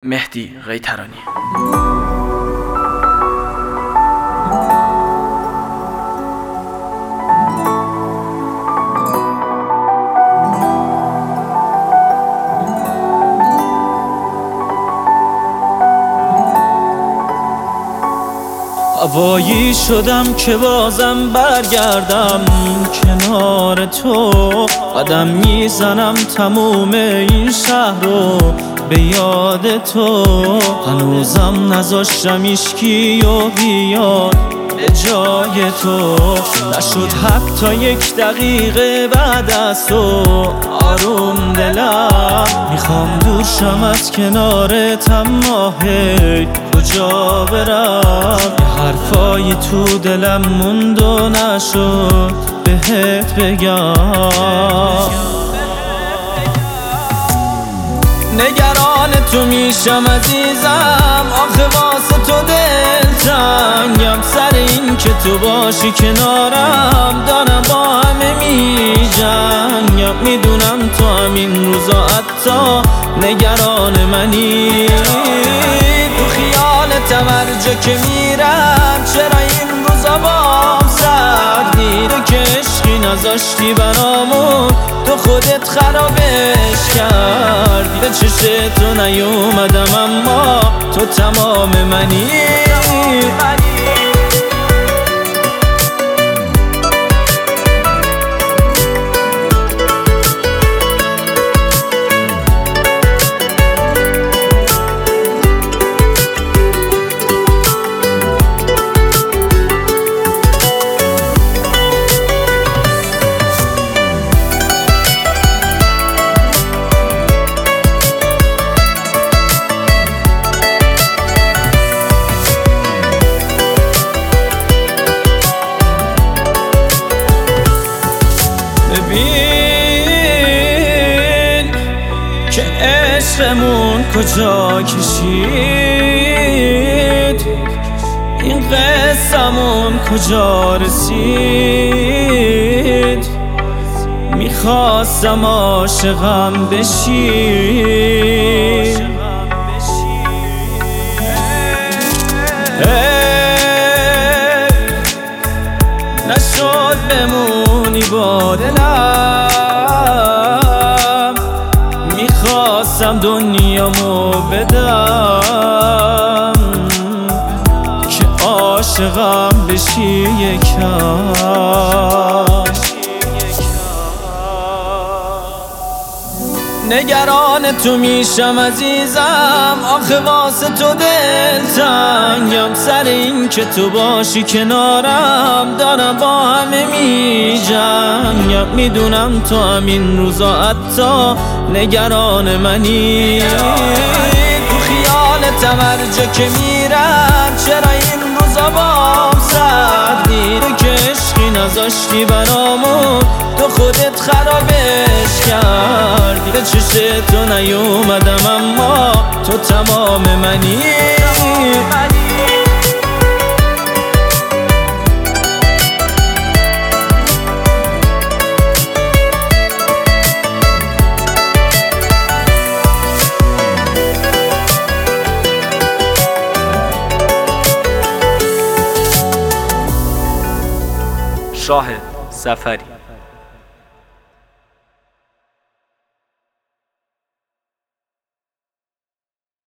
مهدی قیطرانی. هوایی شدم که بازم برگردم کنار تو، قدم میزنم تموم این شهر رو به یاد تو. هنوزم نذاشتم هیچکی و بیاد به جای تو. نشد حتی یک دقیقه بعد از تو آروم دلم. میخوام دور شم از کنارت اما هی کجا برم؟ یه حرفایی تو دلم موند و نشد بهت بگم. نگران تو میشم عزیزم، آخه واسه تو دلتنگم. سر این که تو باشی کنارم دارم با همه میجنگم. میدونم تو همین روزا حتی نگران منی. تو خیالت هر جا که میرم چرا این روزا بام سردی؟ تو که عشقی نذاشتی برامون تو خودت خرابش کردی. به چشم تو نیومدم اما تو تمام منی. ببین که عشقمون کجا کشید، این قصمون کجا رسید. میخواستم عاشقم بشی، نشد بمونی با دلم. میخواستم دنیامو بدم که عاشقم بشی یکم. نگران تو میشم عزیزم، آخه واسه تو دلتنگم. سر این که تو باشی کنارم دارم با همه میجنگم. میدونم تو همین روزا حتی نگران منی. تو خیالت هر جا که میرم چرا این روزا بام سردی؟ تو که عشقی نذاشتی برامون تو خودت خرابش کردی. به چشم تو نیومدم اما تو تمام منی. شاهد سفری.